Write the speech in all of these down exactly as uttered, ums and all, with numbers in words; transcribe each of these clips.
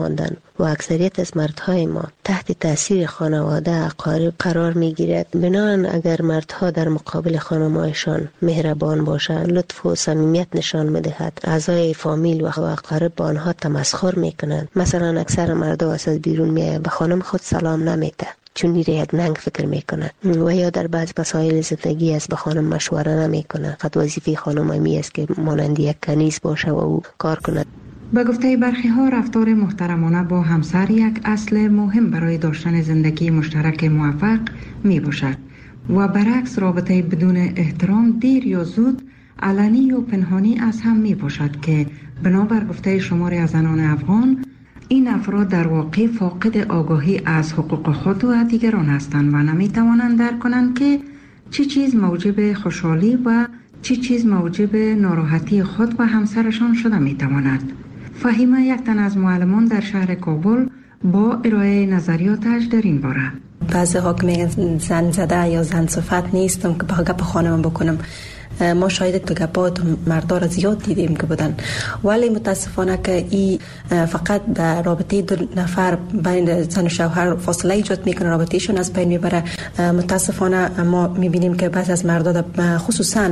ماندن و اکثریت از مردهای ما تحت تاثیر خانواده اقارب قرار می گیرد. بنابراین اگر مردها در مقابل خانمایشان مهربان باشند، لطف و صمیمیت نشان می‌دهد، اعضای فامیل و اقارب با آنها تمسخر میکنند. مثلا اکثر مردها از بیرون میآیند به خانم خود سلام نمیده چون میره یک ننگ فکر میکنه، و یا در بعض مسائل زندگی است به خانم مشوره نمیکنه. فقط وظیفه خانم می است که مانند یک کنیز باشه و او کار کنه. به گفته برخی ها رفتار محترمانه با همسر یک اصل مهم برای داشتن زندگی مشترک موفق می باشد و برعکس رابطه بدون احترام دیر یا زود علنی و پنهانی از هم می باشد که بنابر گفته شماری از زنان افغان این افراد در واقع فاقد آگاهی از حقوق خود و دیگران هستند و نمی توانند درک کنند که چه چیز موجب خوشحالی و چه چیز موجب ناراحتی خود و همسرشان شده می تواند. فهیمه یک تن از معلمان در شهر کابل با ارائه نظریاتش در این باره. بعضی ها که میگن زن زده یا زن صفت نیستم که با گپ خانم بکنم. ما شاید تو گپات مردا را زیاد دیدیم که بودن، ولی متاسفانه که این فقط به رابطه دو نفر بین زن و شوهر فاصله ایجاد میکنه، رابطهشون از بین میبره. متاسفانه ما میبینیم که بعضی از مردا خصوصا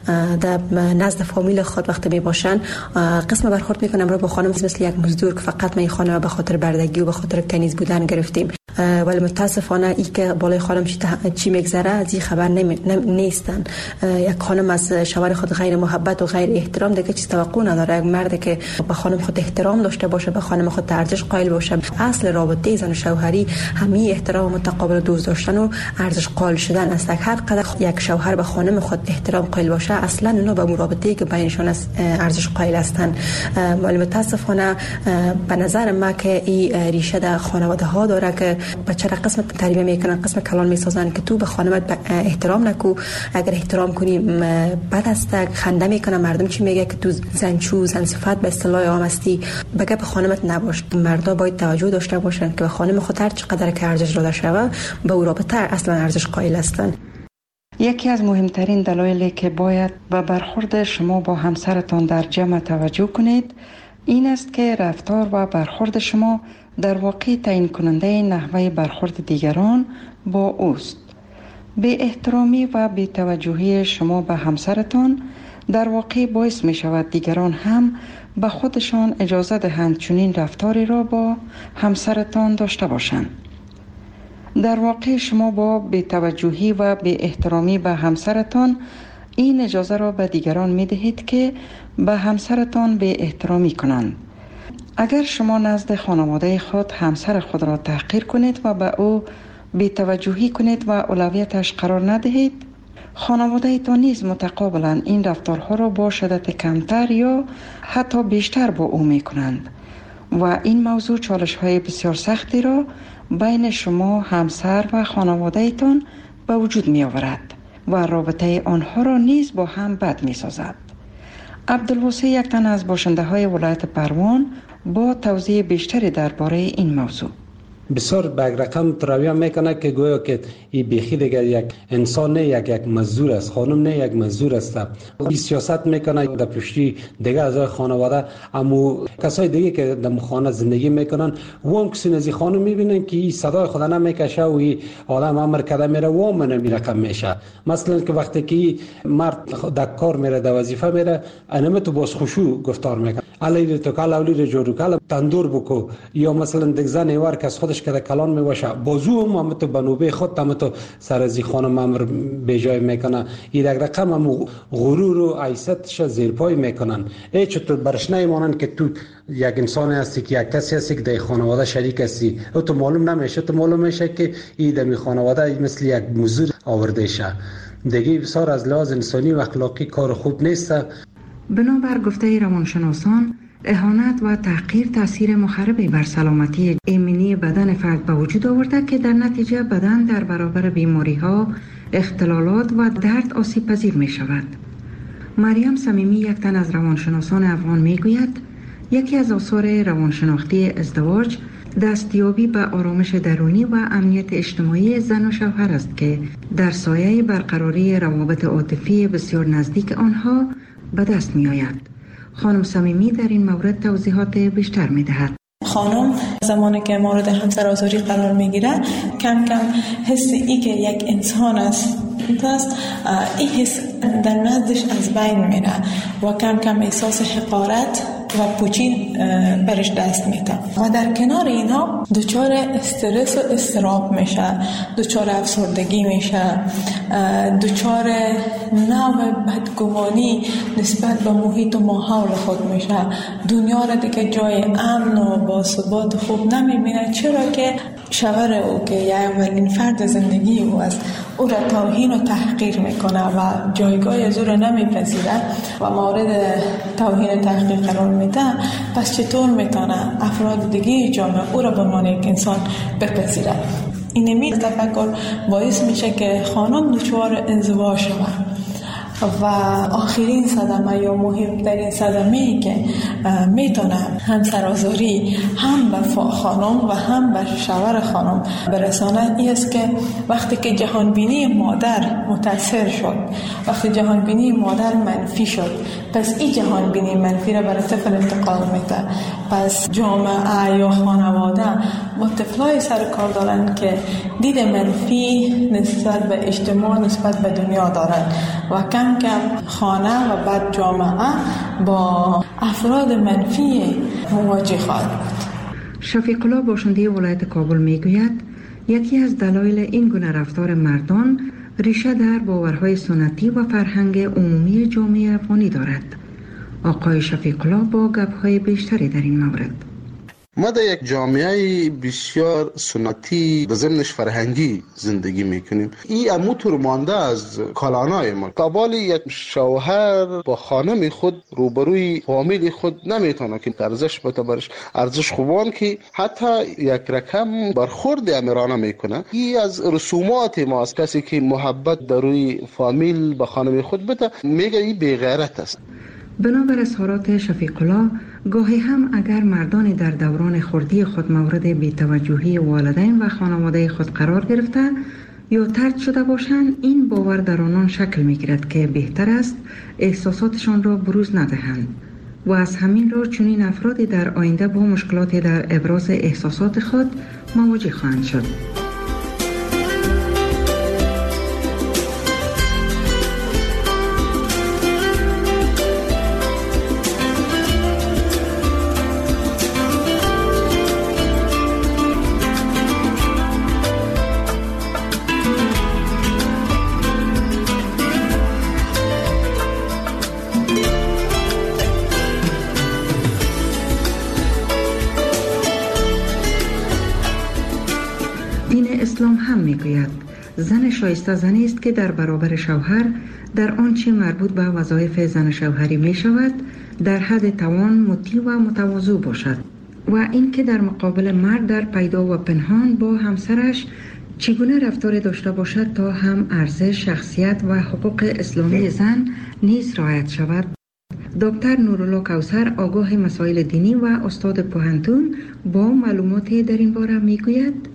در نزد فامیل خود وقتی میباشن قسم برخورد میکنن را با خانم مثل یک مزدور که فقط ما خانم به خاطر بردگی و به خاطر کنیز بودن گرفتیم. ولی متاسفانه ای که بالای خانم چی میگذره از این خبر نمی... نیستن. یک خانم از شوهر خود غیر محبت و غیر احترام دیگه چیز توقع نداره. یک مرد که به خانم خود احترام داشته باشه، به خانم خود ارزش قائل باشه. اصل رابطه زن و شوهری همین احترام متقابل دوست داشتن و ارزش قائل شدن است. هر قدر یک شوهر به خانم خود احترام قائل باشه، اصلا اونا به رابطه‌ای که بینشون است ارزش قائل هستند. ولی متاسفانه به نظر من که این ریشه در خانواده ها داره که بچه را قسم تربیت میکنن، قسم کلان میسازن که تو به خانمت احترام نکو، اگر احترام کنی بد است. خنده میکنه مردم چی میگه که تو زنچو زن صفت به اصطلاح عام هستی، بگه به خانمت نباش. مردا باید توجه داشته باشن که به خانم خود هر چقدر که ارزش داده شوه به او رابطه اصلا ارزش قائل هستن. یکی از مهمترین دلایلی که باید به برخورد شما با همسرتان در جمع توجه کنید این است که رفتار و برخورد شما در واقع تعیین کننده نحوه برخورد دیگران با اوست. بی احترامی و بی توجهی شما به همسرتان در واقع باعث می شود دیگران هم به خودشان اجازه دهند چنین رفتاری را با همسرتان داشته باشند. در واقع شما با بی توجهی و بی احترامی به همسرتان این اجازه را به دیگران می دهید که به همسرتان بی احترامی کنند. اگر شما نزد خانواده خود همسر خود را تحقیر کنید و به او بی توجهی کنید و اولویتش قرار ندهید، خانواده تان نیز متقابلا این رفتارها را با شدت کمتر یا حتی بیشتر با او می کنند و این موضوع چالش های بسیار سختی را بین شما همسر و خانواده تان به وجود می آورد و رابطه آنها را نیز با هم بد می سازد. عبدالواسع یک تن از باشنده های ولایت پروان با توضیح بیشتری درباره این موضوع. بسیار به یک رقم ترویه میکنه که گویا که این بیخی دیگر یک انسان نه، یک یک مزدور است. خانم نه، یک مزدور است. این سیاست میکنه در پشتی دیگر از خانواده، اما کسای دیگه که در خانه زندگی میکنن و هم کسی نزی خانم میبینن که این صدای خدا نمیکشه و این عالم امر کده میره و هم نمی رقم میشه. مثلا که وقتی که مرد در کار میره، در وظیفه میره، انمه تو باز خوشو گفتار میکنه، علی تو کال اولی جورو کال تندور بکو، یا مثلا دیگه زن ایوار که از خودش که کلان می باشه بازو هم هم تو بنوبه خود هم تو سر از خانم امر به جای میکنه. این یک رقم هم غرور و عیستش زیر پای میکنن. ای چطور برش نمیمانن که تو یک انسان هستی، که یک کسی هستی که در خانواده شریک هستی، او تو معلوم نمیشه، تو معلوم میشه که این در خانواده مثل یک مزدور آورده شه. دیگه بسیار از لحاظ انسانی و اخلاقی کار خوب نیست. بنابر گفته روانشناسان، اهانت و تحقیر تاثیر مخربی بر سلامتی ایمنی بدن فرد به وجود آورده که در نتیجه بدن در برابر بیماری‌ها، اختلالات و درد آسیب پذیر می شود. مریم صمیمی یک تن از روانشناسان افغان می گوید یکی از آثار روانشناختی ازدواج دستیابی به آرامش درونی و امنیت اجتماعی زن و شوهر است که در سایه برقراری روابط عاطفی بسیار نزدیک آنها به دست می آید. خانم صمیمی در این مورد توضیحات بیشتر می دهد. خانم زمانی که مورد همسرآزاری قرار میگیره کم کم حس ای که یک انسان است است این حس در نزدش از بین میره و کم کم احساس حقارت و پوچی برش دست میده و در کنار اینا دچار استرس و اضطراب میشه، دچار افسردگی میشه، دچار نوع بدگمانی نسبت به محیط و ماحول خود میشه، دنیا را دیگه جای امن و باثبات خوب نمیبینه، چرا که شوهر او که یه اولین فرد زندگی او است او را توهین و تحقیر میکنه و جایگاه از او را نمیپذیره و مورد توهین و تحقیر قرار میده. پس چطور میتونه افراد دیگه جامعه او را به عنوان یک انسان بپذیره؟ این می تفکر باعث میشه که خانم دچار انزوا شود و آخرین صدمه یا مهمترین صدمه‌ای که میتونه همسرآزاری هم به خانم و هم به شوهر خانم برسانه این است که وقتی که جهانبینی مادر متاثر شد، وقتی جهانبینی مادر منفی شد، پس این جهانبینی منفی را برای طفل انتقال میده. پس جامعه یا خانواده با طفلای سر کار دارن که دید منفی نسبت به اجتماع، نسبت به دنیا دارن و کم کم خانه و بعد جامعه با افراد منفی مواجه خواهد بود. شفیق الله باشنده ولایت کابل میگوید یکی از دلایل این گونه رفتار مردان ریشه در باورهای سنتی و فرهنگ عمومی جامعه افغانی دارد. آقای شفیق الله با گپ‌های بیشتری در این مورد. ما در یک جامعه بسیار سنتی و ضمنش فرهنگی زندگی میکنیم. این اموتور مانده از کالانای ما. قبال یک شوهر با خانم خود روبروی فامیل خود نمیتونه که ارزش بتبرش ارزش خوبان که حتی یک رقم برخورد امیرانه میکنه. این از رسومات ما است. کسی که محبت در روی فامیل با خانم خود بده میگه این بی‌غیرت است. بنابر اظهارات شفیق الله گاهی هم اگر مردان در دوران خردی خود مورد بی‌توجهی والدین و خانواده خود قرار گرفته یا طرد شده باشند، این باور در آنان شکل می‌گیرد که بهتر است احساساتشان را بروز ندهند و از همین رو چنین افرادی در آینده با مشکلاتی در ابراز احساسات خود مواجه خواهند شد. اسلام هم میگوید زن شایسته زنی است که در برابر شوهر در آنچه مربوط به وظایف زن شوهری می شود در حد توان مطیع و متواضع باشد و اینکه در مقابل مرد در پیدا و پنهان با همسرش چگونه رفتار داشته باشد تا هم ارزش، شخصیت و حقوق اسلامی زن نیز رعایت شود. دکتر نورالله کوثر آگاه مسائل دینی و استاد پوهنتون با معلوماتی در این باره میگوید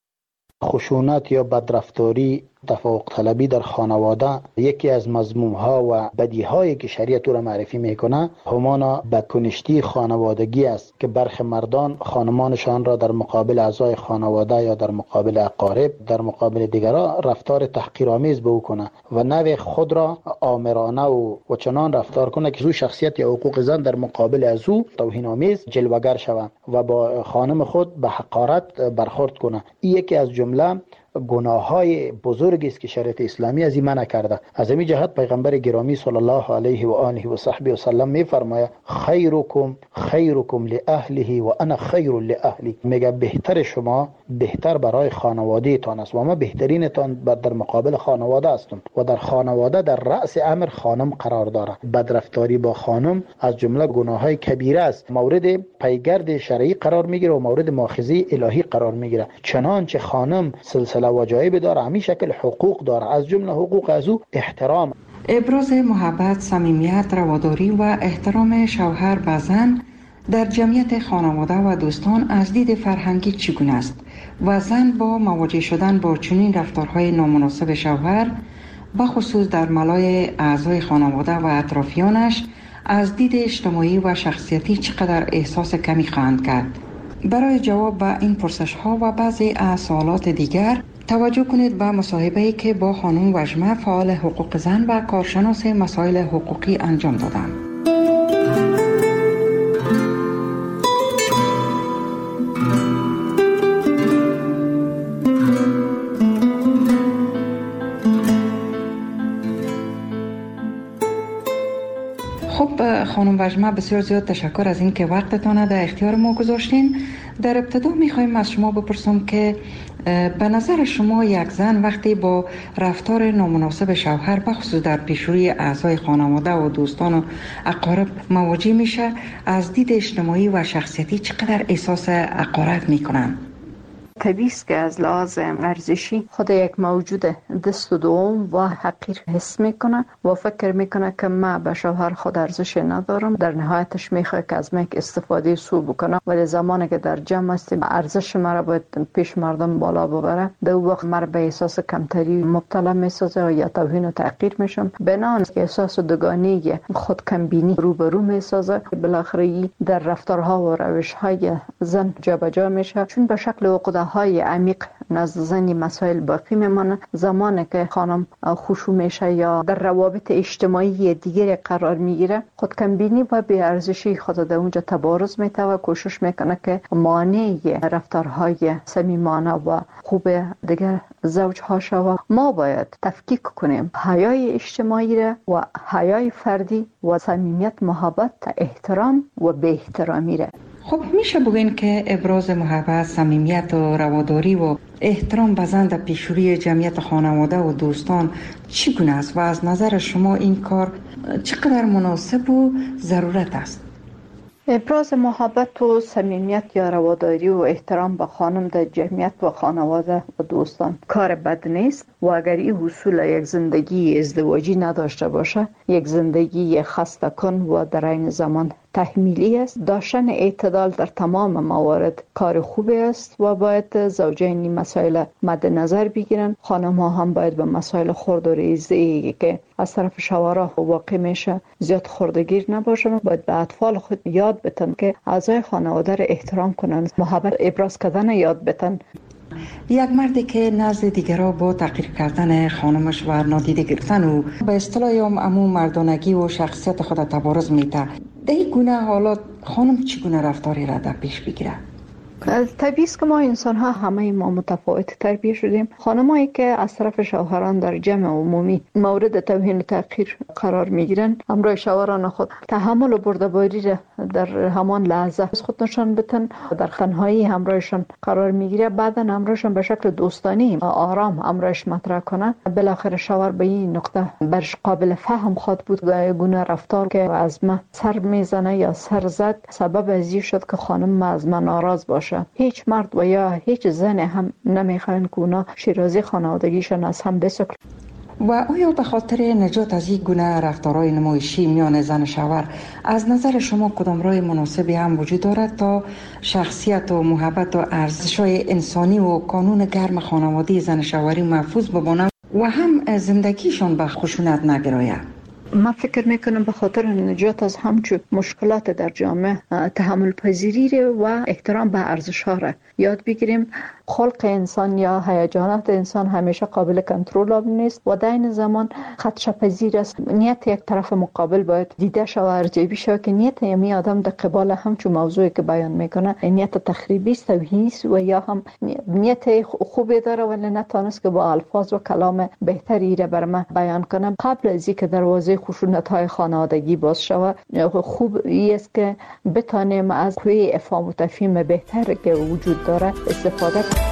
خشونت یا بدرفتاری، تفوق طلبی در خانواده یکی از مذموم ها و بدی هایی که شریعت را معرفی میکنه همانا بدکنشتی خانوادگی است که برخی مردان خانمانشان را در مقابل اعضای خانواده یا در مقابل اقارب، در مقابل دیگران رفتار تحقیرآمیز به او کنه و نوع خود را آمرانه و, و چنان رفتار کنه که زو شخصیت یا حقوق زن در مقابل از او توهین آمیز جلوگر شوند و با خانم خود به حقارت برخورد کنه. این یکی از جمله گناه های بزرگی است که شریعت اسلامی از این منع کرده. از این جهت پیغمبر گرامی صلی الله علیه و آله و صحبه و سلم می فرماید خیرکم خیرکم لاهله و انا خیر لاهلی. میگه بهتر شما بهتر برای خانواده تان است و ما بهترین تان در مقابل خانواده هستم و در خانواده در رأس امر خانم قرار داره. بدرفتاری با خانم از جمله گناه های کبیره است، مورد پیگرد شرعی قرار میگیره و مورد مؤاخذه الهی قرار میگیره. چنانچه خانم سلسله وجایب داره، همین شکل حقوق داره، از جمله حقوق از او احترام. ابراز محبت، صمیمیت، رواداری و احترام شوهر به زن در جمعیت خانواده و دوستان از دید فرهنگی چگونه است و زن با مواجه شدن با چنین رفتارهای نامناسب شوهر بخصوص در ملای اعضای خانواده و اطرافیانش از دید اجتماعی و شخصیتی چقدر احساس کمی خواهند کرد؟ برای جواب به این پرسش ها و بعضی از سوالات دیگر توجه کنید به مصاحبه‌ای که با خانم وژمه فعال حقوق زن و کارشناس مسائل حقوقی انجام دادم. خب خانم وژمه، بسیار زیاد تشکر از این که وقتتان در اختیار ما گذاشتین. در ابتدا میخوایم از شما بپرسم که به نظر شما یک زن وقتی با رفتار نامناسب شوهر بخصوص در پیشروی اعضای خانواده و دوستان و اقارب مواجه میشه، از دید اجتماعی و شخصیتی چقدر احساس حقارت میکنن؟ طبیعی است که از لحاظ ارزشی خود یک موجود دست و دوم و حقیر حس میکنه و فکر میکنه که من به شوهر خود ارزش ندارم. در نهایتش میخواد که از من استفاده سو بکنه، ولی زمانی که در جمع است ارزش مرا باید پیش مردم بالا ببره، در اون وقت مرا به احساس کمتری مبتلا میسازه و یا توهین و تحقیر میشم. بنابراین احساس دوگانگی، خود کمبینی روبرو میسازه. بالاخره در رفتارها و روشهای زن جابجا میشه، چون به شکل عقده های عمیق نزد زنی مسائل باقی میمانه. زمانی که خانم خشوع میشه یا در روابط اجتماعی دیگری قرار میگیره، خود کمبینی و بی ارزشی خود در اونجا تبارز میته و کوشش میکنه که مانع رفتارهای صمیمانه و خوب دیگر زوج ها شود. ما باید تفکیک کنیم حیای اجتماعی را و حیای فردی و صمیمیت، محبت، احترام و بی احترامی را. خب میشه بگین که ابراز محبت، صمیمیت و رواداری و احترام به زن در پیشروی جمعیت خانواده و دوستان چگونه است و از نظر شما این کار چقدر مناسب و ضرورت است؟ ابراز محبت و صمیمیت یا رواداری و احترام به خانم در جمعیت و خانواده و دوستان کار بد نیست و اگر این حصول یک زندگی ازدواجی نداشته باشه، یک زندگی خسته کن و در این زمان تحمیلی است. داشتن اعتدال در تمام موارد کار خوبی است و باید زوجین این مسائل مد نظر بگیرن. خانم ها هم باید به مسائل خرد و ریزی که از طرف شوهرها واقع میشه زیاد خردگیر نباشن. باید به اطفال خود یاد بتن که اعضای خانواده را احترام کنن، محبت ابراز کردن یاد بتن. یک مردی که نزد دیگرها با تحقیر کردن خانمش و نادیده گرفتن و به اصطلاح عموم مردانگی و شخصیت خود تبارز میده، در این گونه حالات خانم چگونه رفتاری را در پیش بگیره؟ طبیعی است که ما انسان ها همه ما متفاوت تربیت شدیم. خانمایی که از طرف شوهران در جمع عمومی مورد توهین و تحقیر قرار میگیرن، همراه شوهران خود تحمل و بردباری را در همان لحظه از خود نشان بدن، در تنهایی همراهشان قرار میگیره، بعدا همراهشان به شکل دوستانی آرام همراهش مطرح کنه. بالاخره شوهر به این نقطه برش قابل فهم خواهد بود که گونه رفتار که از من سر میزنه یا سر زد سبب از این شد که خانم از من ناراض باشه. هیچ مرد و یا هیچ زن هم نمیخوان که اونا شیرازی خانوادگیشان از هم بسکل. و آیا به خاطر نجات از این گونه رفتارهای نمایشی میان زن و شوهر از نظر شما کدام راه مناسبی هم وجود دارد تا شخصیت و محبت و ارزش‌های انسانی و قانون گرم خانوادگی زن و شوهری محفوظ بمانند و هم زندگیشان به خشونت نگراید؟ من فکر میکنم به خاطر نجات از همچون مشکلات در جامعه تحمل پذیری و احترام به ارزش ها را یاد بگیریم. خلق انسان یا هیجانات انسان همیشه قابل کنترل نیست و در این زمان خدشه پذیر است. نیت یک طرف مقابل باید دیده شود و ارزیابی شود که نیت یمی آدم در قبال همچون موضوعی که بیان میکنه نیت تخریبی است، توهینی است و یا هم نیت خوبی داره ولی نتونست که با الفاظ و کلام بهتری را بر من بیان کنه. قبل از اینکه دروازه خشونت های خانوادگی باز شود، خوب است که بتانیم از قوی افهام و تفهیم بهتر که وجود داره استفاده کنیم.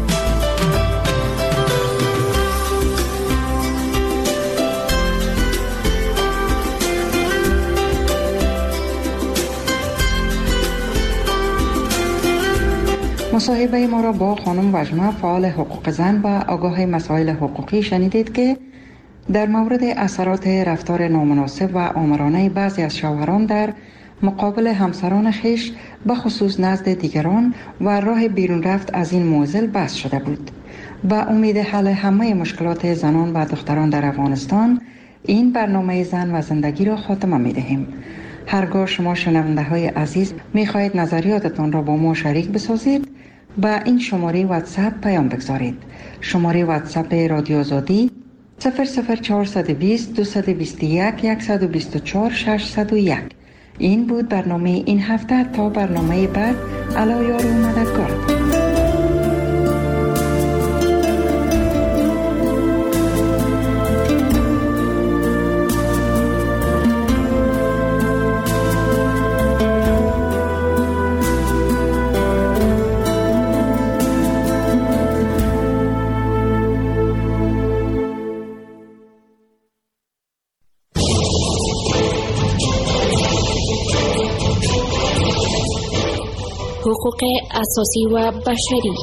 مصاحبه ما را با خانم وژمه فعال حقوق زن و آگاه مسائل حقوقی شنیدید که در مورد اثرات رفتار نامناسب و آمرانه بعضی از شوهران در مقابل همسران خیش به خصوص نزد دیگران و راه بیرون رفت از این معضل بحث شده بود. با امید حل همه مشکلات زنان و دختران در افغانستان این برنامه زن و زندگی را خاتمه می دهیم. هرگاه شما شنونده های عزیز می خواهید نظریاتتان را با ما شریک بسازید، با این شماره واتساپ پیام بگذارید. شماره واتساپ رادیو آزادی صفر صفر چهارصد و بیست دویست و بیست و یک صد و بیست و چهار ششصد و یک. این بود برنامه این هفته. تا برنامه بعد، علا یار و مددگار. حقوق اساسی و بشری.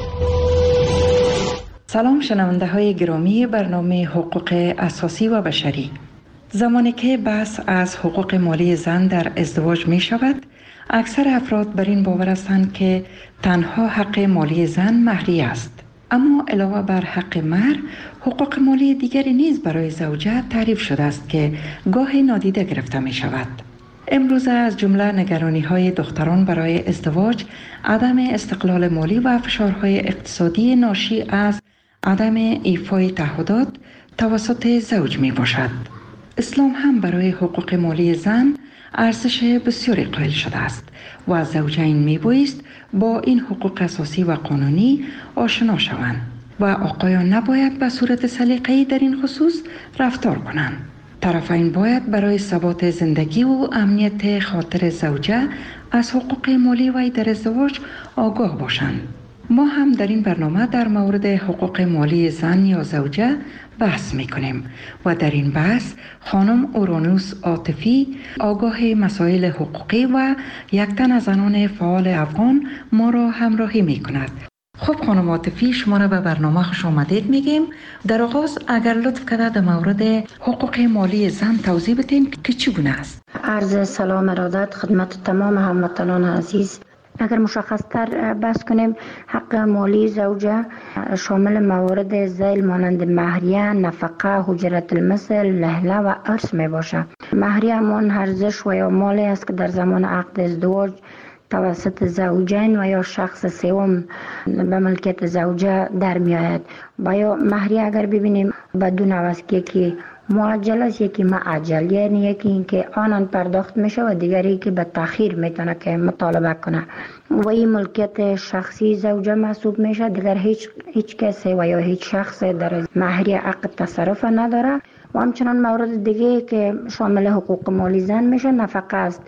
سلام شنونده های گرامی برنامه حقوق اساسی و بشری. زمانی که بحث از حقوق مالی زن در ازدواج می شود، اکثر افراد بر این باور هستند که تنها حق مالی زن مهریه است. اما علاوه بر حق مهر، حقوق مالی دیگری نیز برای زوجه تعریف شده است که گاهی نادیده گرفته می شود. امروز از جمله نگرانی های دختران برای ازدواج، عدم استقلال مالی و فشارهای اقتصادی ناشی از عدم ایفای تعهدات توسط زوج می باشد. اسلام هم برای حقوق مالی زن ارزش بسیاری قائل شده است و زوجین می بایست با این حقوق اساسی و قانونی آشنا شوند و آقایان نباید به صورت سلیقه‌ای در این خصوص رفتار کنند. طرفین باید برای ثبات زندگی و امنیت خاطر زوجه از حقوق مالی وی در ازدواج آگاه باشند. ما هم در این برنامه در مورد حقوق مالی زن یا زوجه بحث میکنیم و در این بحث خانم اورانوس عاطفی، آگاه مسائل حقوقی و یک تن از زنان فعال افغان ما را همراهی میکند. خب خانم عاطفی، شما را به برنامه خوش آمدید میگیم. در آغاز اگر لطف کنید در مورد حقوق مالی زن توضیح بدین که چگونه است. عرض سلام ارادت خدمت تمام هموطنان عزیز. اگر مشخص تر بحث کنیم، حق مالی زوجه شامل موارد ذیل مانند مهریه، نفقه، حجرت المثل، لهله و ارث می باشه. مهریه همان ارزش و یا مالی است که در زمان عقد ازدواج توسط زوجین و یا شخص سوم به ملکیت زوجه در می آید. و یا مهریه اگر ببینیم به دو نوع است، یکی معجل است، یکی معجل، یعنی یکی این که آنان پرداخت میشه و دیگری که به تأخیر میتونه که مطالبه کنه و این ملکیت شخصی زوجه محسوب میشه. دیگر هیچ هیچ کسی و یا هیچ شخص در مهریه عقد تصرف نداره. و همچنان مورد دیگه که شامل حقوق مالی زن میشه نفقه است.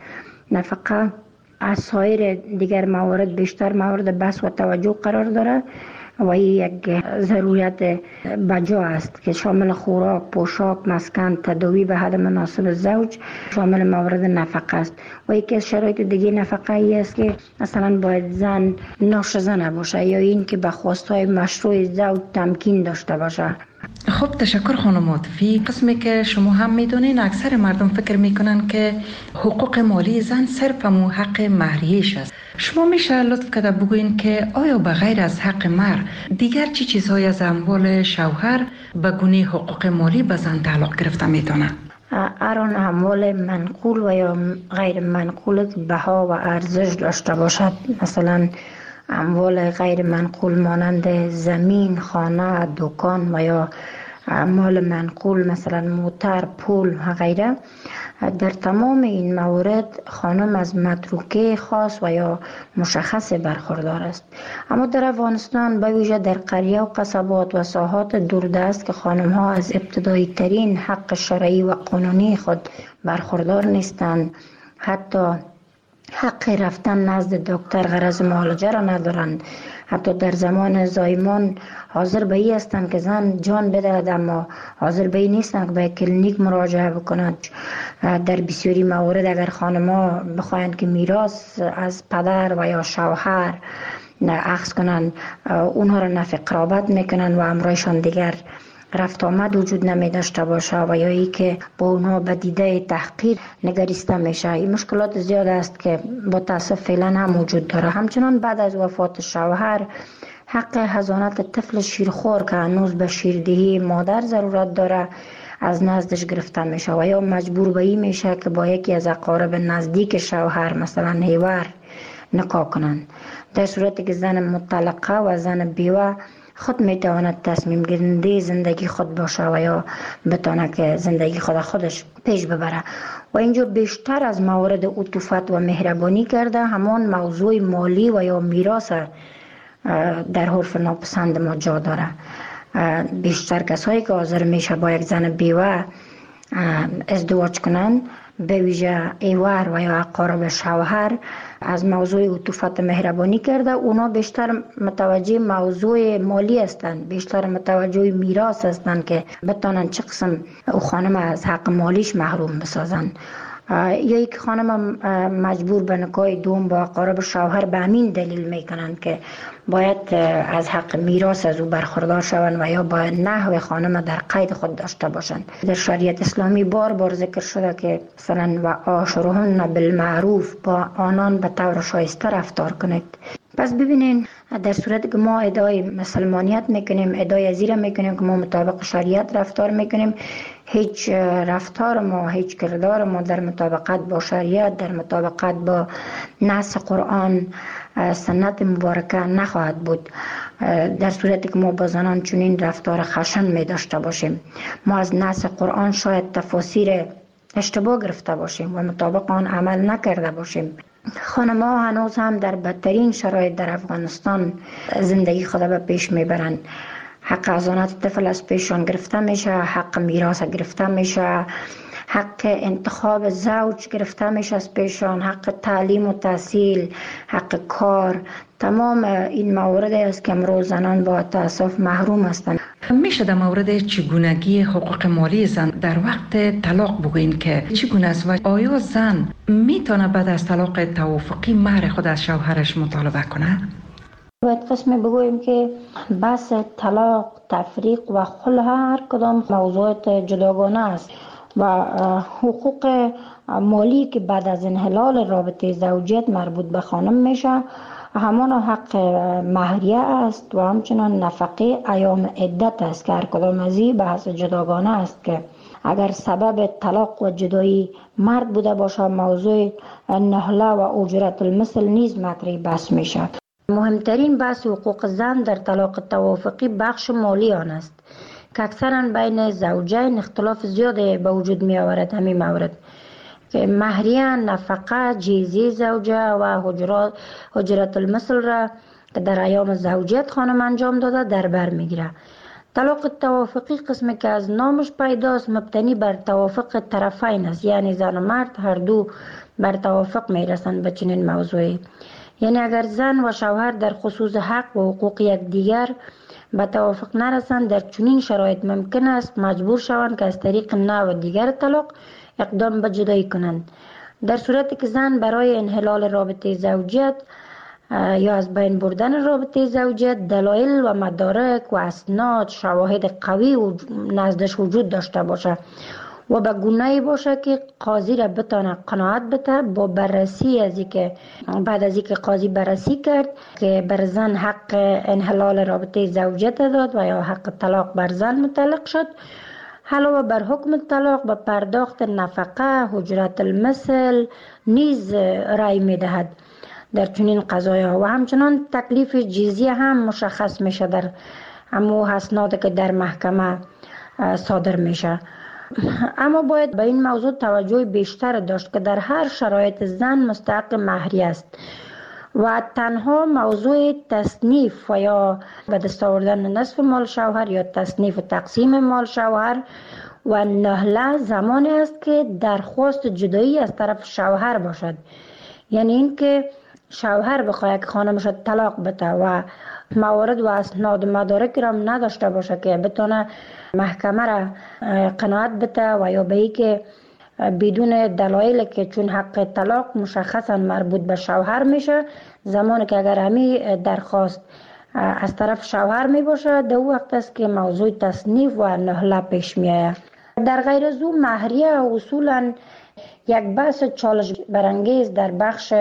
نفقه از سایر دیگر موارد بیشتر مورد بحث و توجه قرار داره و یک ضرورت بجا است که شامل خوراک، پوشاک، مسکن، تداوی به حد مناسب زوج شامل موارد نفقه است. و یکی از شرایط دیگه نفقه ای است که مثلا باید زن ناشزه نباشه یا این که به خواستهای مشروع زوج تمکین داشته باشه. خب تشکر خانم عاطفی. قسمی که شما هم میدونین اکثر مردم فکر میکنن که حقوق مالی زن صرف همون حق مهریه‌اش است. شما میشه لطف کرده بگوین که آیا به غیر از حق مهر دیگر چی چیزهای از اموال شوهر به گونه حقوق مالی به زن تعلق گرفته میتونه؟ هر آن اموال منقول و یا غیر منقول بها و ارزش داشته باشد، مثلا اموال غیر منقول مانند زمین، خانه، دکان و یا اموال منقول مثلا موتر، پول و غیره، در تمام این موارد خانم از متروکه خاص و یا مشخص برخوردار است. اما در افغانستان به ویژه در قریه و قصبات و ساحات دوردست که خانم ها از ابتدایی ترین حق شرعی و قانونی خود برخوردار نیستند، حتی حق رفتن نزد دکتر غرض معالجه را ندارند، حتی در زمان زایمان حاضر به این هستند که زن جان بدهد اما حاضر به این نیستند که به کلینیک مراجعه بکنند. در بسیاری موارد اگر خانم‌ها بخواهند که میراث از پدر و یا شوهر اخذ کنند، اونها را نفی قرابت میکنند و امرایشان دیگر رفت آمد وجود نمی داشته باشه و یا ای که با اونها به دیده تحقیر نگریسته میشه. این مشکلات زیاد است که با تاسف فعلا هم وجود داره. همچنان بعد از وفات شوهر حق حضانت طفل شیرخوار که هنوز به شیردهی مادر ضرورت داره، از نزدش گرفته میشه و یا مجبور به این میشه که با یکی از اقارب نزدیک شوهر مثلا هیور نکاح کنند. در صورتی که زن مطلقه و زن بیوه خود میتواند تصمیم گیرنده زندگی خود باشه و یا بتونه که زندگی خود خودش پیش ببره. و اینجا بیشتر از موارد عطوفت و مهربانی کرده همان موضوع مالی و یا میراث در حرف ناپسند ما جا داره. بیشتر کسایی که حاضر میشه با یک زن بیوه ازدواج کنن، به ویژه ایوار و یا اقارب شوهر، از موضوع عطوفت مهربانی کرده. اونا بیشتر متوجه موضوع مالی هستند، بیشتر متوجه میراث هستند که بتونن چه قسم او خانم از حق مالیش محروم بسازن. یا یک خانم مجبور به نکاح دوم با اقارب شوهر به همین دلیل میکنند که باید از حق میراث از او برخوردار شوند و یا باید نحو خانم در قید خود داشته باشند. در شریعت اسلامی بار بار ذکر شده که مثلا و عاشرهن بالمعروف، با آنان به طور شایسته رفتار کنید. پس ببینین در صورتی که ما ادعای مسلمانیت میکنیم، ادعای ازیره میکنیم که ما مطابق شریعت رفتار میکنیم، هیچ رفتار ما، هیچ کردار ما در مطابقت با شریعت، در مطابقت با نص قرآن سنت مبارکه نخواهد بود. در صورتی که ما با زنان چنین رفتار خشن می داشته باشیم، ما از نص قرآن شاید تفاسیر اشتباه گرفته باشیم و مطابق آن عمل نکرده باشیم. خانم‌ها هنوز هم در بدترین شرایط در افغانستان زندگی خود به پیش میبرند. حق حضانت طفل از پیشان گرفته میشه، حق میراث گرفته میشه، حق انتخاب زوج گرفته میشه از پیشان، حق تعلیم و تحصیل، حق کار. تمام این موارد است که امروز زنان با تأسف محروم هستند. میشه در مورد چگونگی حقوق مالی زن در وقت طلاق بگوین که چگونه است و آیا زن میتونه بعد از طلاق توافقی مهر خود از شوهرش مطالبه کنه؟ باید قسمی بگوییم که بحث طلاق، تفریق و خلع هر کدام موضوعات جداگانه است و حقوق مالی که بعد از انحلال رابطه زوجیت مربوط به خانم میشه همان حق مهریه است و همچنان نفقه ایام عدت است که هر کدام از این بحث جداگانه است که اگر سبب طلاق و جدایی مرد بوده باشه موضوع نهله و اجرت المثل نیز مطرح بحث میشه. مهمترین بحث حقوق زن در طلاق توافقی بخش مالی آن است که اکثرا بین زوجین اختلاف زیادی به وجود می آورد. همین مورد که مهریه، نفقه، جیزی زوجه و حجرات حجرت المثل را که در ایام زوجیت خانم انجام داده در بر می گیره. طلاق توافقی قسمی که از نامش پیداست مبتنی بر توافق طرفین است، یعنی زن و مرد هر دو بر توافق می رسند به چنین موضوعی. یعنی اگر زن و شوهر در خصوص حق و حقوق یک دیگر به توافق نرسند، در چنین شرایط ممکن است مجبور شوند که از طریق نوع دیگر طلاق اقدام به جدایی کنند. در صورتی که زن برای انحلال رابطه زوجیت یا از بین بردن رابطه زوجیت دلایل و مدارک و اسناد شواهد قوی و نزدش وجود داشته باشه و به گونه‌ای باشه که قاضی را بتونه قناعت بده با بررسی از اینکه بعد از اینکه قاضی بررسی کرد که بر زن حق انحلال رابطه زوجیت داد و یا حق طلاق بر زن متعلق شد، علاوه بر حکم طلاق به پرداخت نفقه، حجرت المثل نیز رأی می‌دهد در چنین قضایا و همچنان تکلیف جزیه هم مشخص میشه در همو اسناد که در محکمه صادر میشه. اما باید به این موضوع توجه بیشتر داشت که در هر شرایط زن مستحق مهریه است و تنها موضوع تصنیف و یا به دست آوردن نصف مال شوهر یا تصنیف و تقسیم مال شوهر و نهله زمانی است که درخواست جدایی از طرف شوهر باشد. یعنی اینکه شوهر بخواهد که خانمش طلاق بده و موارد و اسناد و مدارک را نداشته باشه که بتونه محکمه را قناعت بده و یا به ای که بدون دلایل که چون حق طلاق مشخصا مربوط به شوهر میشه، زمانی که اگر همی درخواست از طرف شوهر می باشه در وقت است که موضوع تصنیف و نهله پیش می آید. در غیر از او مهریه اصولا یک بحث چالش برانگیز در بخش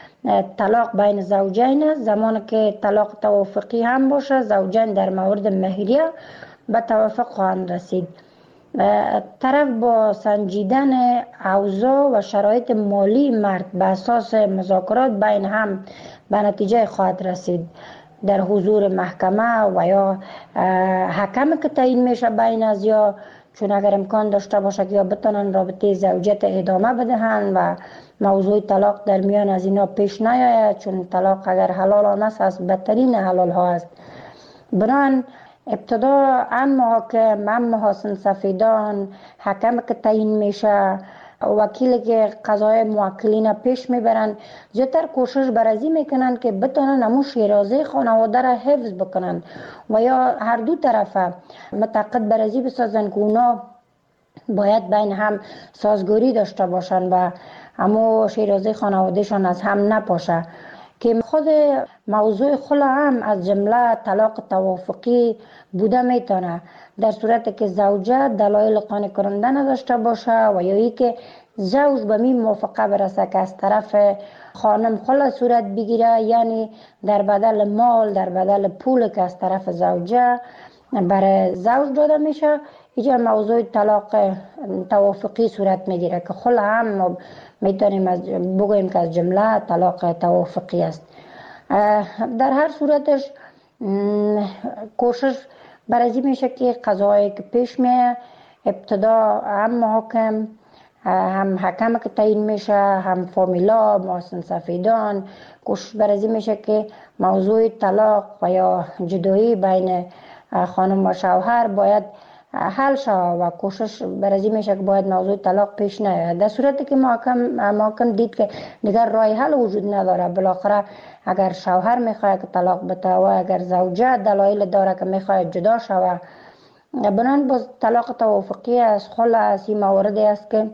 طلاق بین زوجین است. زمانی که طلاق توافقی هم باشه زوجین در مورد مهریه به توافق خواهند رسید. طرف با سنجیدن اوضاع و شرایط مالی مرد به اساس مذاکرات بین هم به نتیجه خواهد رسید در حضور محکمه و یا حکم که تعیین میشه بین از یا، چون اگر امکان داشته باشه که یا بتونن رابطه زوجیت ادامه بدهند و موضوع طلاق در میان از اینا پیش نیاید، چون طلاق اگر حلال هم است از بدترین حلال ها است. بران ابتدا ام محاکم، ام محاسن سفیدان، حکم که تعیین میشه، وکیلی که قضای موکلین پیش میبرن، زیادتر کوشش برازی میکنن که بتونن همون شیرازه خانواده را حفظ بکنن و یا هر دو طرفه متعاقد برازی بسازن که اونا باید بین هم سازگاری داشته باشن و همون شیرازه خانوادهشان از هم نپاشه. که خود موضوع خلا هم از جمله طلاق توافقی بوده میتونه در صورت که زوجه دلایل قانع کننده نداشته باشه و یا ای که زوج به می موافقه برسه که از طرف خانم خلا صورت بگیره، یعنی در بدل مال، در بدل پول که از طرف زوجه برای زوج داده میشه، اینجا موضوع طلاق توافقی صورت میگیره که خلا هم میتونیم از بگوییم که از جمله طلاق توافقی است. در هر صورتش کوشش برازی میشه که قضایی که پیش میه ابتدا هم محاکم، هم حکم که تعیین میشه، هم فامیلا، محاسن سفیدان، کوشش برازی میشه که موضوع طلاق و یا جدایی بین خانم و شوهر باید حل شود و کوشش برازی میشه که باید موضوع طلاق پیش نیاید. در صورتی که محاکم محاکم دید که دیگر راه حل وجود نداره، بالاخره اگر شوهر میخواد که طلاق بده و اگر زوجه دلایل داره که میخواد جدا شود، بنان باز طلاق توافقی از خلا از این مواردی است که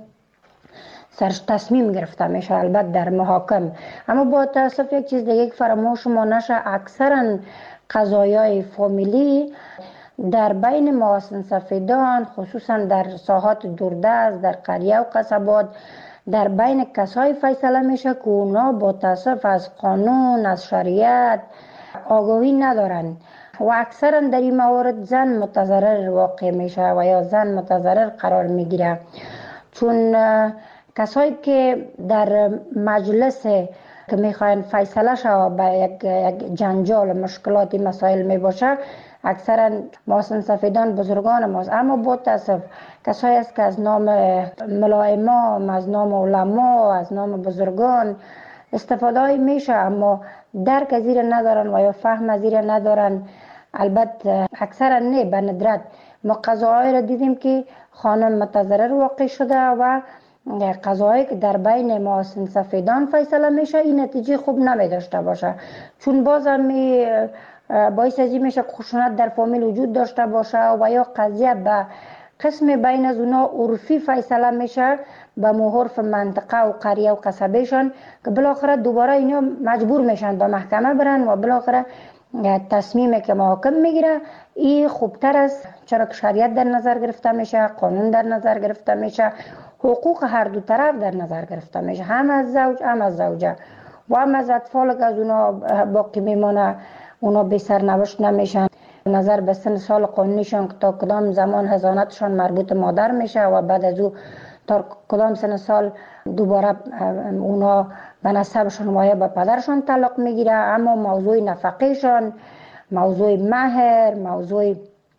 سرش تصمیم گرفته میشه البته در محاکم. اما با تاسف یک چیز دیگه فراموش ما نشه، اکثرا قضایای فامیلی در بین محاسن سفیدان، خصوصا در ساحات دوردست، در قریه و قصبات، در بین کسای فیصله میشه که اونا با تاسف از قانون، از شریعت آگاهی ندارن و اکثرا در این موارد زن متضرر واقع میشه و یا زن متضرر قرار میگیره، چون کسایی که در مجلس که میخواین فیصله شود به یک, یک جنجال مشکلاتی مسائل میباشه، اکثرا محاسن سفیدان بزرگان ماست. اما با تاسف کسایی است که از نام ملائمام، از نام علما، از نام بزرگان استفاده میشه اما درک از این ندارن و یا فهم از این ندارن. البته اکثرا نه، به ندرت ما قضاهای را دیدیم که خانم متضرر واقع شده و قضایی که در بین محاسن سفیدان فیصله میشه این نتیجه خوب نمی داشته باشه، چون باز هم می باعث از این میشه خشونت در فامیل وجود داشته باشه و یا قضیه به قسم بین از اونا عرفی فیصله میشه به محرف منطقه و قریه و قصبهشان که بالاخره دوباره اینا مجبور میشن به محکمه برن و بالاخره تصمیمی که محاکم میگیره این خوبتر است، چرا که شریعت در نظر گرفته میشه، قانون در نظر گرفته میشه، حقوق هر دو طرف در نظر گرفته میشه، هم از زوج هم از زوجه و هم از اطفال که از اونا باقی میمونه، اونا بی سرنوشت نمیشن. نظر به سن سال قانونیشان که تا کدام زمان حضانتشان مربوط مادر میشه و بعد از او تا کدام سن سال دوباره اونا به نسبشان و یا به پدرشان طلاق میگیره. اما موضوع نفقهشان، موضوع مهر، موضوع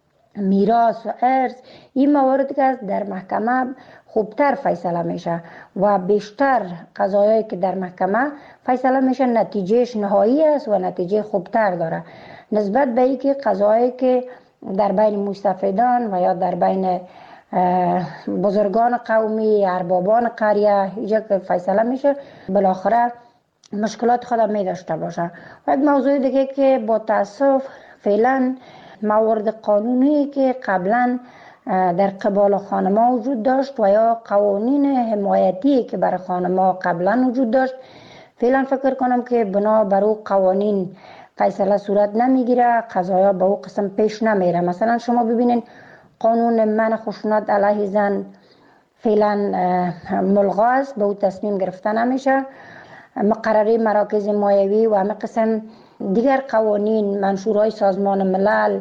میراث و ارث، این مواردی که در محکمه خوبتر فیصله میشه و بیشتر قضایایی که در محکمه فیصله میشه نتیجهش نهایی است و نتیجه خوبتر داره نسبت به اینکه قضایایی که در بین مستفیدان و یا در بین بزرگان قومی، اربابان قریه اینجا که فیصله میشه بالاخره مشکلات خود می داشته باشه. و یک موضوع دیگه که با تاسف فعلا موارد قانونی که قبلا در قبال خانما وجود داشت و یا قوانین حمایتی که برای خانما قبلا وجود داشت، فعلا فکر کنم که بنا بر او قوانین فیصله صورت نمیگیره، قضایا به او قسم پیش نمیره. مثلا شما ببینین قانون منع خشونت علیه زن فعلا ملغا است، به او تصمیم گرفته نمیشه. مقرره مراکز مایوی و همه قسم دیگر قوانین، منشورهای سازمان ملل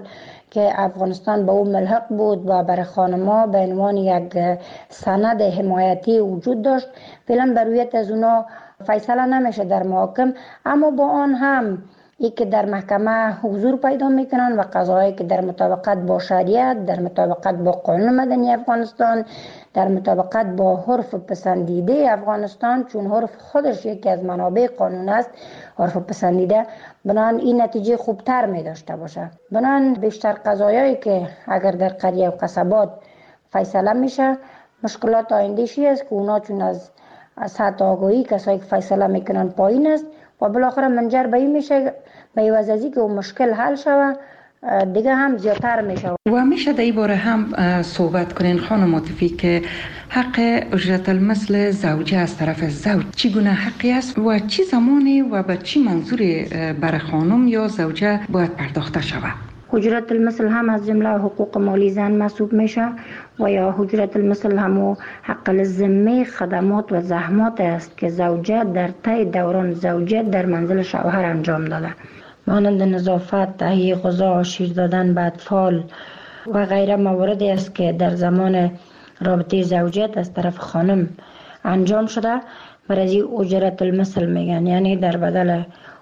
که افغانستان به او ملحق بود و برای خانم‌ها به عنوان یک سند حمایتی وجود داشت. فعلا بر رویت از اونا فیصله نمیشه در محاکم، اما با آن هم ای که در محکمه حضور پیدا میکنن و قضاهایی که در مطابقت با شریعت، در مطابقت با قانون مدنی افغانستان، در مطابقت با عرف پسندیده افغانستان، چون عرف خودش یکی از منابع قانون است، عرف پسندیده، بنان این نتیجه خوبتر می داشته باشه. بنان بیشتر قضایایی که اگر در قریه و قصبات فیصله میشه، مشکلات آینده‌شی است که اونا چون از سطح آگاهی کسایی که فیصله میکنن پایین است و بالاخره منجر به این میشه به عوض از که اون مشکل حل شوه دیگه هم زیادتر میشه. و میشه در این باره هم صحبت کنین خانم عاطفی که حق اجرت المثل زوجه از طرف زوج چگونه حقی است و چی زمانی و به چی منظوری برای خانم یا زوجه باید پرداخته شود؟ اجرت المثل هم از جمله حقوق مالی زن محسوب میشه و یا اجرت المثل هم حق الذمه خدمات و زحمات است که زوجه در طی دوران زوجه در منزل شوهر انجام داده، مانند نظافت، تهیه غذا، شیر دادن به اطفال و غیره مواردی است که در زمان رابطه زوجیت از طرف خانم انجام شده. برای اجرت المثل میگن، یعنی در بدل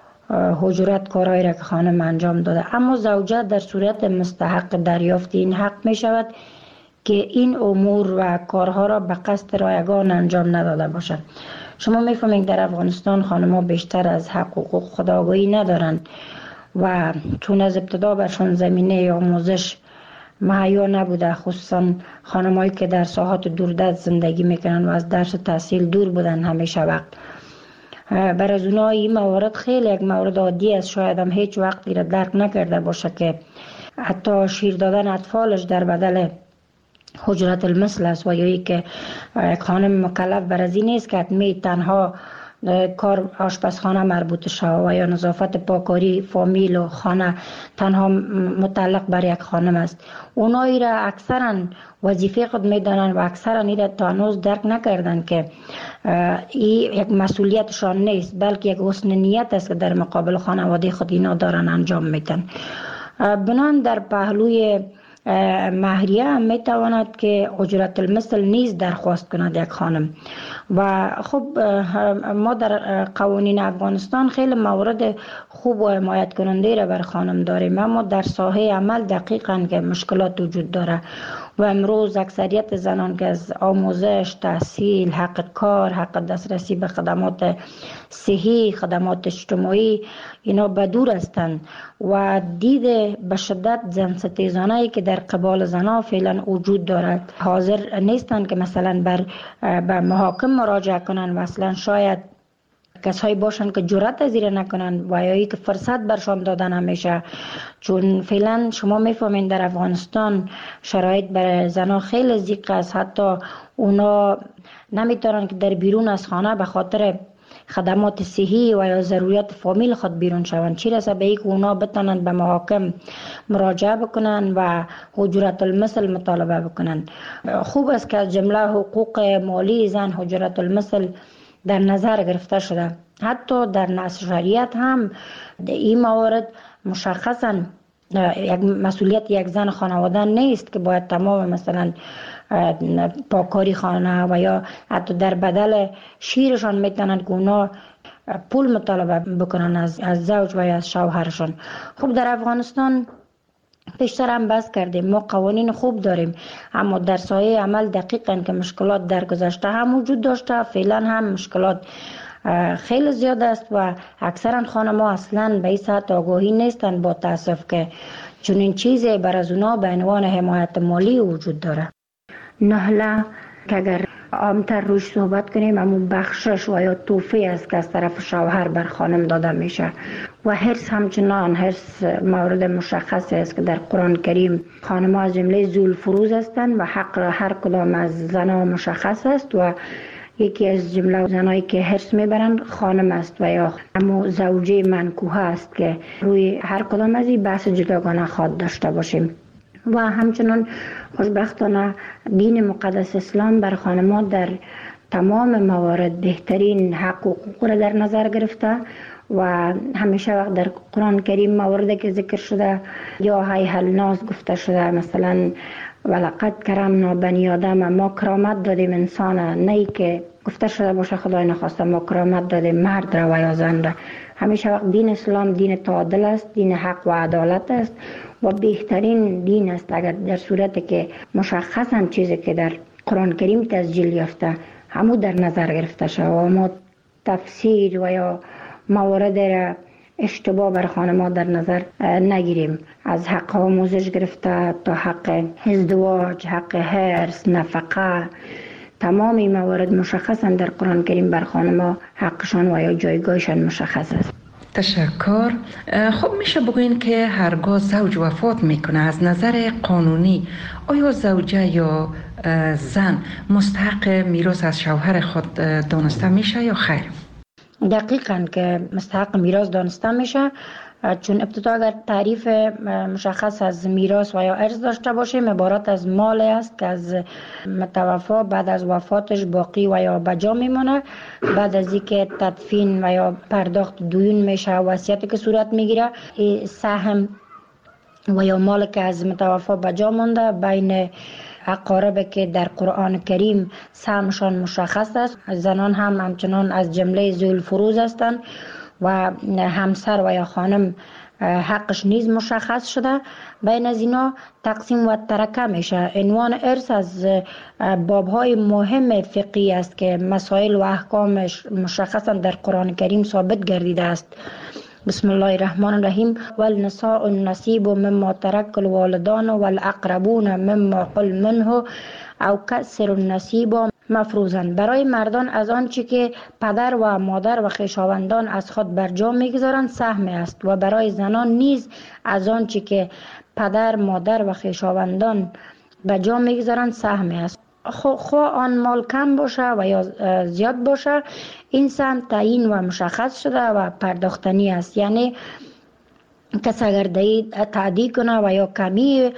اجرت کارهایی را که خانم انجام داده. اما زوجه در صورت مستحق دریافت این حق می شود که این امور و کارها را به قصد رایگان انجام نداده باشد. شما میفهمید در افغانستان خانم‌ها بیشتر از حق و حقوق خودآگاهی ندارند و چون از ابتدا برشان زمینه آموزش مهیا نبوده، خصوصا خانم‌هایی که در ساحات دوردست زندگی میکنن و از درس و تحصیل دور بودن همیشه وقت. برای از اونها این موارد خیلی یک مورد عادی است، شاید هم هیچ وقتی را درک نکرده باشه که حتی شیر دادن اطفالش در بدل اجرت المثل است و یا ای که خانم مکلف بر از این نیست که حتمی تنها کار آشپزخانه مربوط شود و یا نظافت پاکاری فامیل و خانه تنها متعلق بر یک خانم است. اونایی را اکثرا وظیفه خود میدانند و اکثرا این را تا هنوز درک نکردن که این یک مسئولیتشان نیست، بلکه یک حسن نیت است که در مقابل خانواده خود اینا دارن انجام میدن. بنان در پهلوی مهریه هم میتواند که اجرت المثل نیز درخواست کند یک خانم. و خب ما در قوانین افغانستان خیلی موارد خوب و حمایت کننده را بر خانم داریم، اما در ساحه عمل دقیقاً که مشکلات وجود داره و امروز اکثریت زنان که از آموزش، تحصیل، حق کار، حق دسترسی به خدمات صحی، خدمات اجتماعی اینا بدور هستند و دید به شدت زن ستیزانه‌ای که در قبال زنها فعلا وجود دارد حاضر نیستند که مثلا بر به محاکم مراجعه کنند و اصلا شاید کسایی باشند که جرأت از این نکنند و یا ای که فرصت برشان دادن همیشه. چون فعلا شما میفهمین در افغانستان شرایط برای زنها خیلی ضیق است، حتی اونا نمیتونن که در بیرون از خانه به خاطر خدمات صحی و یا ضروریات فامیل خود بیرون شوند، چی رسه به ای که اونا بتونن به محاکم مراجعه بکنن و اجرت المثل مطالبه بکنن. خوب است که از جمله حقوق مالی زن اجرت المثل در نظر گرفته شده. حتی در نص شریعت هم این موارد مشخصا یک مسئولیت یک زن خانواده نیست که باید تمام مثلا پاکاری خانه و یا حتی در بدل شیرشان میتونن که اونا پول مطالبه بکنن از, از زوج و یا از شوهرشان. خب در افغانستان پیشتر هم بحث کردیم، ما قوانین خوب داریم، اما در سایه عمل دقیقاً که مشکلات در گذشته هم وجود داشته، فعلا هم مشکلات خیلی زیاد است و اکثرا خانم‌ها اصلاً به این سطح آگاهی نیستن با تاسف که چنین چیزی بر از اونا به عنوان حمایت مالی وجود داره. نهله که اگر عامتر روش صحبت کنیم همون بخشش و یا توفی است که از طرف شوهر بر خانم داده میشه و حرص همچنان حرص مورد مشخصی است که در قرآن کریم خانم‌ها از جمله ذوالفروض هستند و حق هر کدام از زنها مشخص است و یکی از جمله زنایی که حرص میبرند خانم است و یا همون زوجه منکوحه است که روی هر کدام از این بحث جداگانه خواد داشته باشیم. و همچنان خوشبختانه دین مقدس اسلام بر خانم‌ها در تمام موارد بهترین حق و حقوق را در نظر گرفته و همیشه وقت در قرآن کریم مواردی که ذکر شده یا های هل ناز گفته شده، مثلا ولقد کرمنا بنی آدم، ما کرامت دادیم انسان، نه که گفته شده باشه خدای نخواسته ما کرامت دادیم مرد را و یا زن را. همیشه وقت دین اسلام دین تعادل است، دین حق و عدالت است و بهترین دین است اگر در صورتی که مشخصا چیزی که در قرآن کریم تسجیل یافته همو در نظر گرفته شد و ما تفسیر و یا موارد را اشتباه بر خانم‌ها در نظر نگیریم. از حق آموزش گرفته تا حق ازدواج، حق هرس، نفقه، تمام این موارد مشخصا در قرآن کریم بر خانم‌ها حقشان و یا جایگاهشان مشخص است. تشکر. خب میشه بگوین که هرگاه زوج وفات میکنه از نظر قانونی آیا زوجه یا زن مستحق میراث از شوهر خود دانسته میشه یا خیر؟ دقیقاً که مستحق میراث دانسته میشه، چون ابتدا اگر تعریف مشخص از میراث و یا ارث داشته باشیم عبارت از مال است که از متوفا بعد از وفاتش باقی و یا بجا میمونه، بعد از اینکه تدفین و یا پرداخت دیون میشه، وصیتی که صورت میگیره، سهم و یا مال که از متوفا بجا مونده بین اقارب که در قرآن کریم سهمشان مشخص است. زنان هم همچنان از جمله ذوی الفروض هستند و همسر و یا خانم حقش نیز مشخص شده. بین از اینا تقسیم و ترکه میشه. عنوان ارث از بابهای مهم فقهی است که مسائل و احکامش مشخصا در قرآن کریم ثابت گردیده است. بسم الله الرحمن الرحیم. والنساء النصیب مما ترک الوالدان والاقربون مما قل منه او کسر النصیب مفروضاً. برای مردان از آنچه که پدر و مادر و خویشاوندان از خود بر جا میگذارند سهم است و برای زنان نیز از آنچه که پدر، مادر و خویشاوندان بر جا میگذارند سهم است. خواه آن مال کم باشه و یا زیاد باشه، این سهم تعیین و مشخص شده و پرداختنی است. یعنی کس اگر تعدی کنه و یا کمی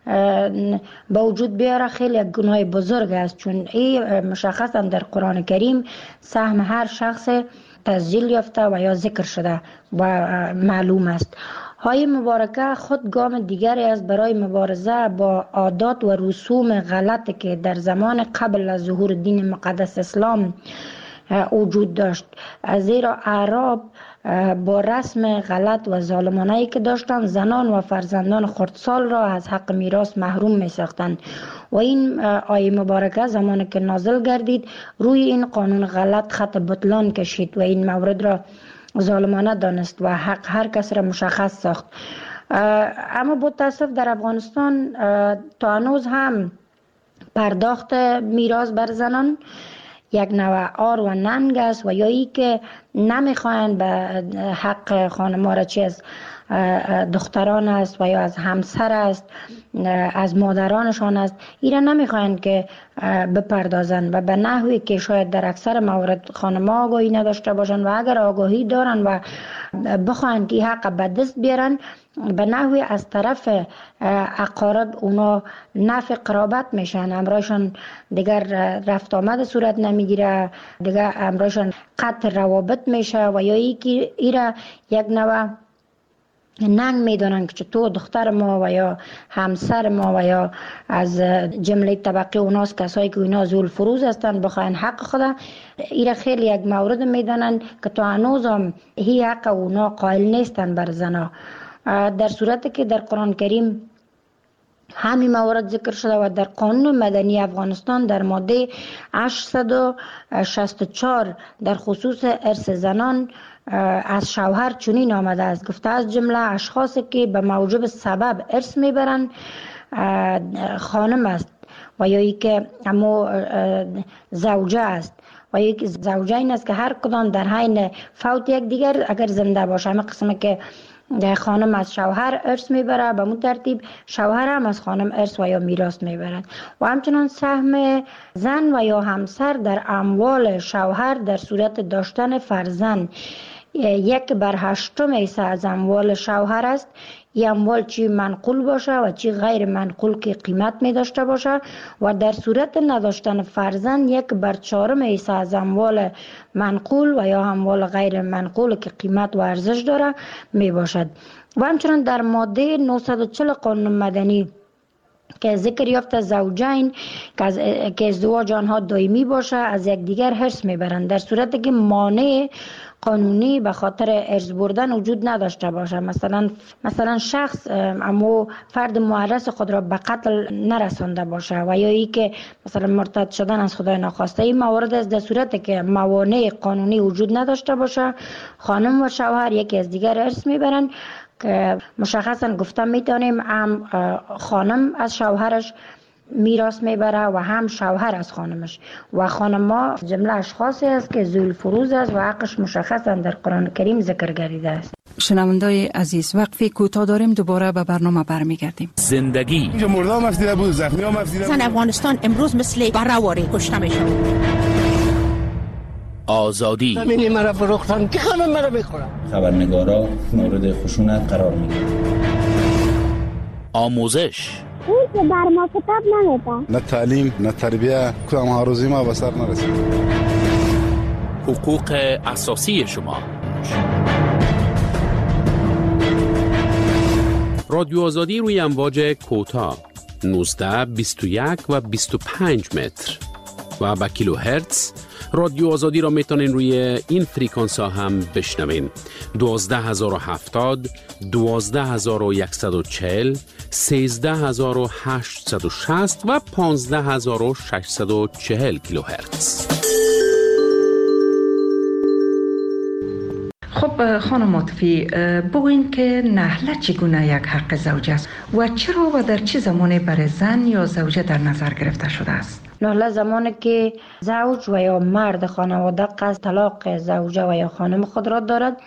با وجود بیاره خیلی یک گناه بزرگ است، چون این مشخصا در قرآن کریم سهم هر شخص تسجیل یافته و یا ذکر شده و معلوم است. های مبارکه خود گام دیگری است برای مبارزه با عادات و رسوم غلطی که در زمان قبل از ظهور دین مقدس اسلام وجود داشت، زیرا اعراب با رسم غلط و ظالمانه‌ای که داشتند زنان و فرزندان خردسال را از حق میراث محروم می ساختند و این آیه مبارکه زمانی که نازل گردید روی این قانون غلط خط بطلان کشید و این مورد را ظالمانه دانست و حق هر کس را مشخص ساخت. اما با تاسف در افغانستان تا هنوز هم پرداخت میراث بر زنان یک نوع آر و ننگ است و یا ای که نمیخواهند به حق خانم‌ها را چی از دختران است و یا از همسر است، از مادرانشان است، ایران نمیخواهند که بپردازند و به نحوی که شاید در اکثر موارد خانم‌ها آگاهی نداشته باشند و اگر آگاهی دارند و بخواهند که حق به دست بیارن به نحوی از طرف اقارب اونا نفع قرابت میشن، امرایشان دیگر رفت آمد صورت نمیگیره، دیگر امرایشان قطع روابط میشه و یا ای که ایره یک نوع ننگ میدانن که تو دختر ما و یا همسر ما و یا از جمله طبقه اوناست کسایی که اینا ذو الفروض هستن بخواین حق خدا، ایره خیلی یک مورد میدانن که تو هنوز هم هی حق اونا قائل نیستن بر زنا، در صورتی که در قرآن کریم همین موارد ذکر شده و در قانون مدنی افغانستان در ماده هشتصد و شصت و چهار در خصوص ارث زنان از شوهر چنین آمده است، گفته از جمله اشخاصی که به موجب سبب ارث میبرند خانم است و یا ای که اما زوجه است و یک زوجه این است که هر کدام در حین فوت یک دیگر اگر زنده باشه، همه قسمه که خانم از شوهر ارث میبره به اون ترتیب شوهر هم از خانم ارث و یا میراث میبرند و همچنان سهم زن و یا همسر در اموال شوهر در صورت داشتن فرزند یک بر هشتم حصه از اموال شوهر است. این اموال چی منقول باشه و چی غیر منقول که قیمت می داشته باشه و در صورت نداشتن فرزند یک بر چهارم حصه از اموال منقول و یا اموال غیر منقول که قیمت و ارزش داره می باشد. و همچنین در ماده نهصد و چهل قانون مدنی که ذکر یافته زوجین که ازدواج آنها دائمی باشه از یکدیگر حرص میبرند در صورتی که مانع قانونی به خاطر ارث بردن وجود نداشته باشه. مثلا مثلا شخص اما فرد معرض خود را به قتل نرسانده باشه و یا ای که مثلا مرتد شدن از خدای ناخواسته. این موارد است در صورتی که موانع قانونی وجود نداشته باشه خانم و شوهر یکی از دیگر ارث میبرند که مشخصا گفته میتونیم هم خانم از شوهرش میراث میبره و هم شوهر از خانمش و خانما جمله اشخاصی است که ذوی الفروض است و حقش مشخصا در قرآن کریم ذکر گردیده است. شنوندای عزیز وقفی کوتاه داریم دوباره به برنامه برمیگردیم. زندگی اینجا مردام افسیده بود زخمی هم افسیده بود. زن افغانستان امروز مثل برهواری کشته میشه. آزادی همینی مرا فروختن که همه مرا میخورن. خبرنگارا مورد خشونت قرار میگیرن. آموزش اون که بر ما کتاب نمیده. نه تعلیم نه تربیه کدام هاروزی ما به سر نرسید. حقوق اساسی شما. رادیو آزادی روی امواج کوتاه نوزده بیست و یک و بیست و پنج متر و با کیلو هرتز. رادیو آزادی را میتونین روی این فریکانس ها هم بشنوین. دوازده هزار و هفتاد، دوازده هزار و صد و چهل، سیزده هزار و هشتصد و شصت و پانزده هزار و ششصد و چهل کیلو هرتز. خب خانم عاطفی بگوین که نحله چگونه یک حق زوجه است و چرا و در چه زمانی برای زن یا زوجه در نظر گرفته شده است؟ نحله زمانی که زوج و یا مرد خانواده قصد طلاق زوجه و یا خانم خود را دارد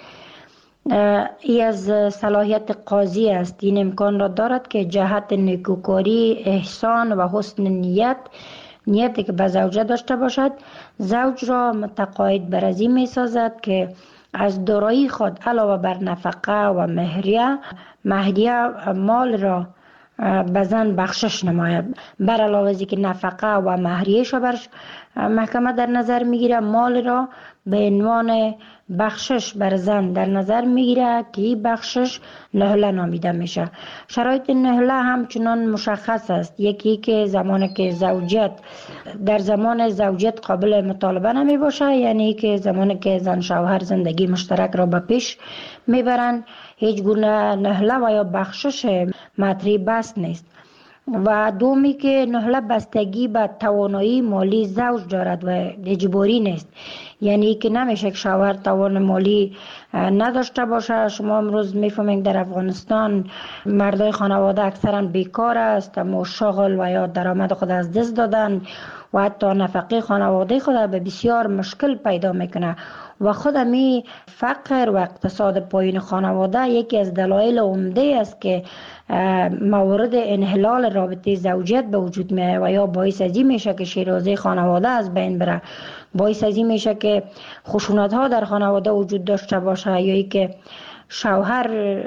ای از صلاحیت قاضی است. این امکان را دارد که جهت نیکوکاری، احسان و حسن نیت نیتی که به زوجه داشته باشد زوج را متقاعد بر از این می سازد که از دارایی خود علاوه بر نفقه و مهریه مهریه مال را به زن بخشش نماید. بر علاوه از که نفقه و مهریه‌اش بر محکمه در نظر میگیره مال را به عنوان بخشش بر زن در نظر میگیره که این بخشش نهله نامیده میشه. شرایط نهله همچنان مشخص است. یکی که زمانی که زوجیت در زمان زوجیت قابل مطالبه نمی باشه، یعنی که زمانی که زن شوهر زندگی مشترک را به پیش میبرند هیچ گونه نهله و یا بخشش مطرح بس نیست. و دومی که نهله بستگی به توانایی مالی زوج دارد و اجباری نیست، یعنی که نمیشه که شوهر توان مالی نداشته باشه. شما امروز میفهمید در افغانستان مردای خانواده اکثرا بیکار است، اما شغل و یا درآمد خود از دست دادن و حتی نفقه خانواده خود به بسیار مشکل پیدا میکنه و خود می فقر و اقتصاد پایین خانواده یکی از دلایل عمده است که موارد انحلال رابطه زوجیت به وجود میاد و یا باعث ازی میشه که شیرازه خانواده از بین بره، باعث ازی میشه که خشونت ها در خانواده وجود داشته باشه، یا ای که شوهر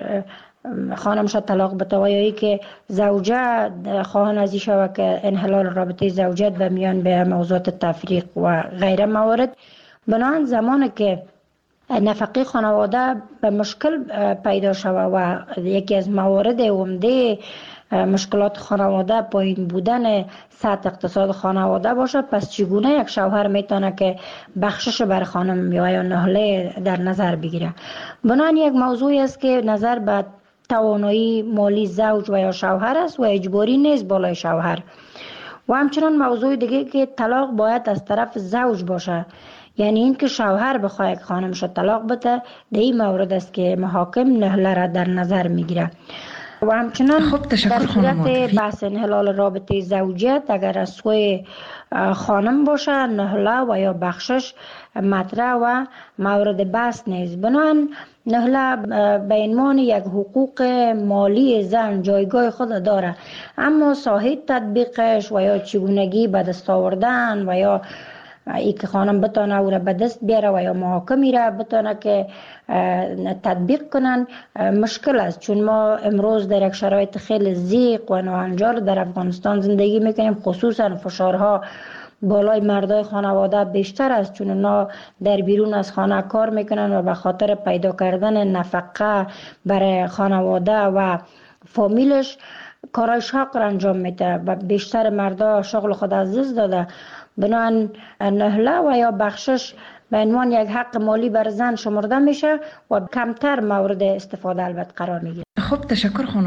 خانمش طلاق بده و یا ای که زوجه خواهان ازی شود که انحلال رابطه زوجیت به میان به موضوعات تفریق و غیره موارد. بنابراین زمانی که نفقه خانواده به مشکل پیدا شود و یکی از موارد عمده مشکلات خانواده پایین بودن سطح اقتصاد خانواده باشه، پس چگونه یک شوهر میتونه که بخشش بر خانم یا نهله در نظر بگیره؟ بنابراین یک موضوعی است که نظر به توانایی مالی زوج و یا شوهر است و اجباری نیست بالای شوهر. و همچنان موضوع دیگه که طلاق باید از طرف زوج باشه، یعنی این که شوهر بخواه یک خانمش طلاق بده، در این مورد است که محاکم نهله را در نظر میگیره. و همچنان خب در صورت بحث انحلال رابطه زوجیت اگر از سوی خانم باشه نهله و یا بخشش مطرح و مورد بحث نیست. بنابراین نهله به عنوان یک حقوق مالی زن جایگاه خود داره، اما ساحه تطبیقش و یا چگونگی به دست آوردن و یا ای که خانم بتانه او را به دست بیاره و یا محاکمی را بتانه که تطبیق کنن مشکل است، چون ما امروز در یک شرایط خیلی ضیق و ناهنجار در افغانستان زندگی میکنیم. خصوصا فشارها بالای مردای خانواده بیشتر است، چون اونا در بیرون از خانه کار میکنن و به خاطر پیدا کردن نفقه برای خانواده و فامیلش کارای شاق را انجام میده و بیشتر مردا شغل خود از دست داده. بنابراین نهله و یا بخشش به عنوان یک حق مالی بر زن شمرده میشه و کمتر مورد استفاده البته قرار میگیره. خب تشکر خانم.